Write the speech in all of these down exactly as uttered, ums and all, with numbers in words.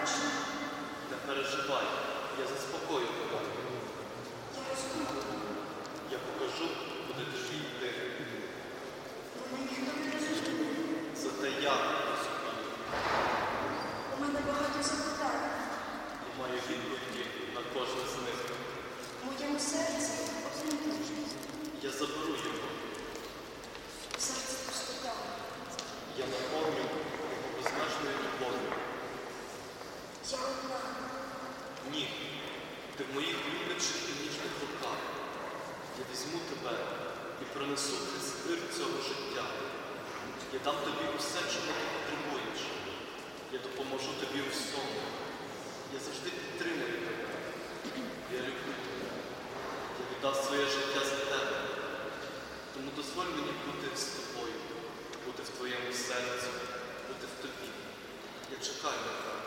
бачу. Не переживай, я заспокою тебе. Я розумію. Я покажу, куди ти ж йти. Мене ніхто не розуміє. Зате я розумію. У мене багато запитань. І маю відповіді на кожне з них. В моєму серці один дух. Я заберу його. У серці пустота. Я наповню його безмежною любов'ю. Я одна. Ні, ти в моїх люблячих і ніжних руках. Я візьму тебе і принесу крізь вир цього життя. Я дам тобі усе, чого ти потребуєш. Я допоможу тобі у всьому. Я завжди підтримую тебе. Я люблю тебе. Я віддав своє життя за тебе. Тому дозволь мені бути з тобою, бути в твоєму серці, бути в тобі. Я чекаю на тебе.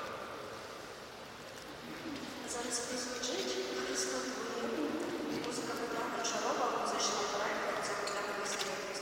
Зараз прозвучить Христові Володимиру. Музика Богдана Чарова, музична проекта «Це Богдана Васильовська».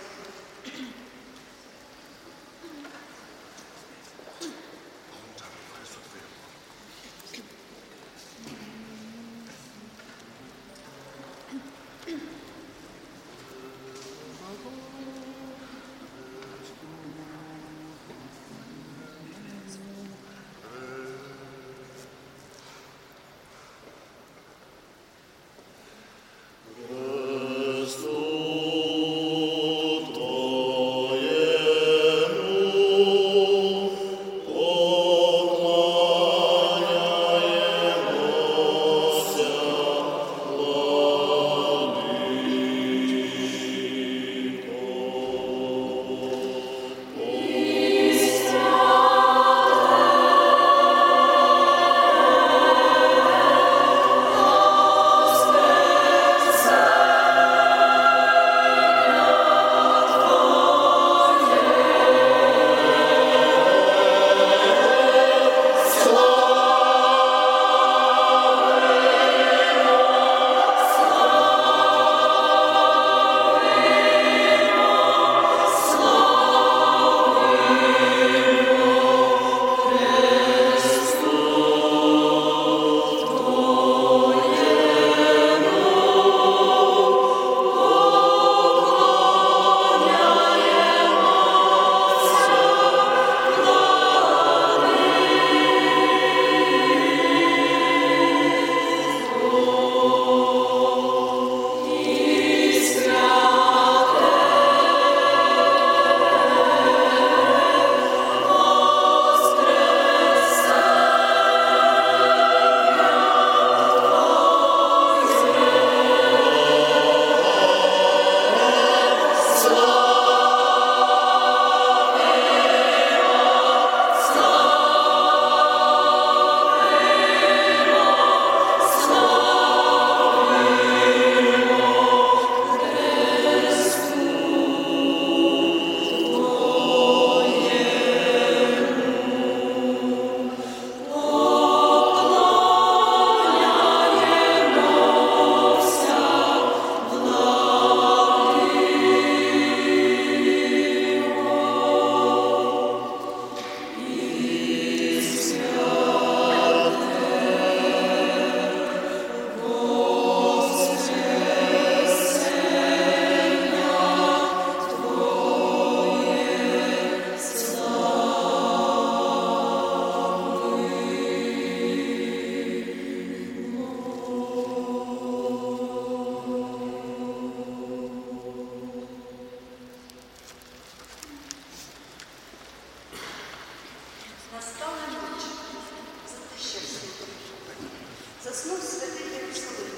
Заснув святий Єрусалим,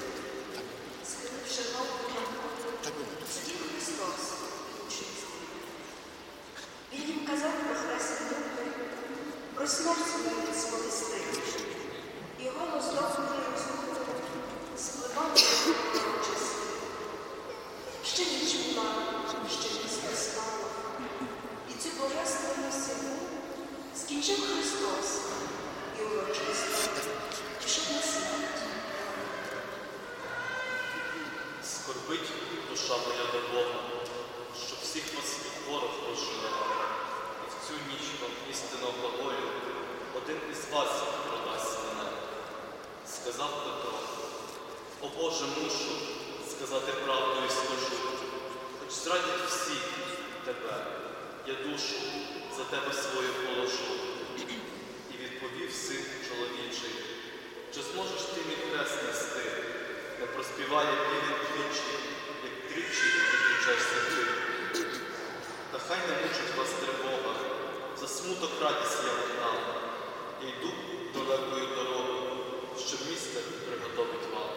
схиливши голову на груди, сидів Христос, учений. Він їм казав про хрест муки, про смерть свою сповісти. І голос довгої розмови спливав до часи. Ще ніч була, ще місто спало. І цю божественну силу скінчив Христос і урочисто пішов на смерть. Скорбить душа моя до Бога, що всіх вас від ворог пожила. І в цю ніч вам істинно благою один із вас продасть мене. Сказав Петро: О Боже, мушу сказати правду і скажу, хоч зрадять всі тебе, я душу за тебе свою положу. І відповів син чоловічий: чи зможеш ти мій хрест нести, не проспіває півень двічі, як тричі відречешся ти. Та хай не мучить вас тривога, за смуток радість я вам. Я йду далекою дорогою, щоб місце приготовить вам.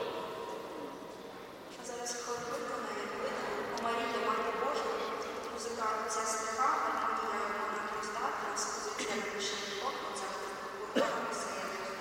А зараз хай виконає молитву у Марії, Мати Божа, музика отця Стефа, Марія Романа Хриздата, з позиціями Вишенького Хлопця, Урбана Місія Христа.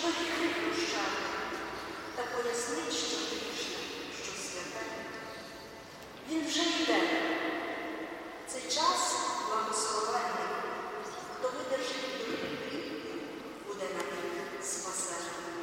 гріхи прощати, та пояснить, що грішне, що святе. Він вже йде. Цей час благословенний, хто видержить до гріхи, буде навіть спасенним.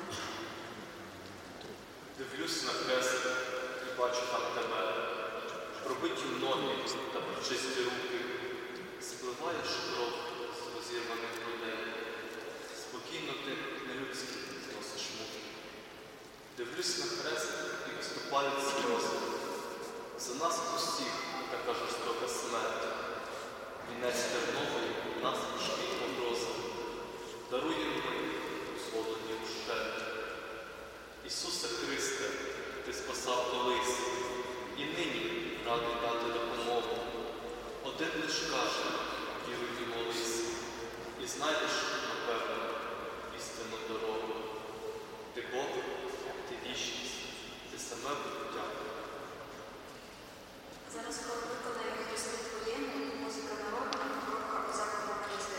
Дивлюсь на хрест і бачу там тебе, пробиті ноги та прочисті руки, спливаєш кров з розірваних грудей, спокійно ти нелюдськи зносиш муки. Дивлюсь на хрест і виступають сльози. За нас усіх така жорстока смерть. Вінець терновий нас важкий погрози. Даруєм ми у зголодні ущерб. Ісусе Христе, Ти спасав колись, і нині радий дати допомогу. Один лиш каже, віруй і молись, і знайдеш, напевно, істинну дорогу. Ти Бог, Ти вічність, Ти саме буття. Зараз хор виконає Христи Твоєму, музика народна, пророка Озака Христи.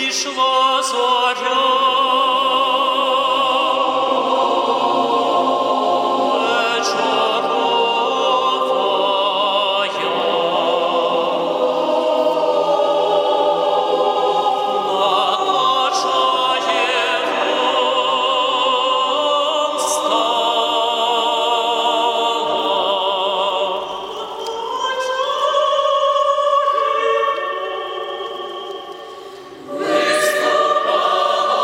зійшла зоря. Виступала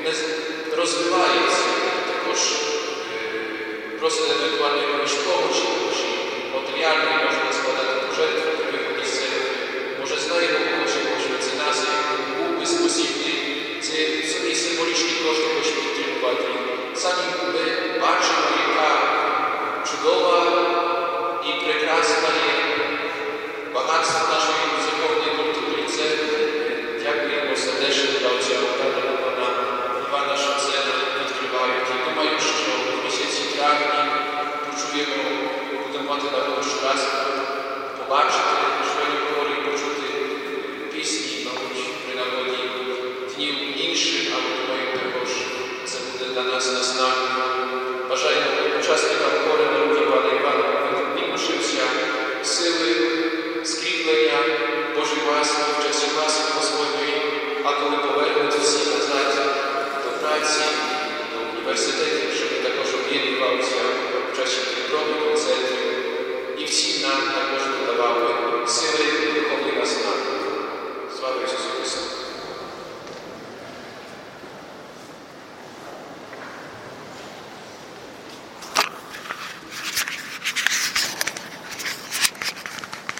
не розвивається, також е, просить евентуально якоїсь помочі, також і матеріальної, можна складати пожертви в таких місцях. Може, знаємо, хоче, може, меценаси, був би спосібний це самі символічні кошти хоче підтримувати. Самі ми бачимо, яка чудова і прекрасна є багатство нашої церковної культури. Це дякуємо сердечно за оця Івана Івана, Івана, що це відкривають. І думаю, що в місяці травні почуємо, будемо мати також раз побачити швейні хори, почути пісні, мабуть, при нагоді днів інших, але думаю, також це буде для нас наснагою. Бажаємо учасникам хори на руки Івана Івана, відмушився сили, скріплення Божої ласки, в часі ласки Господньої, а коли повернуть всі назад до праці, до університетів, щоб також об'єднувалися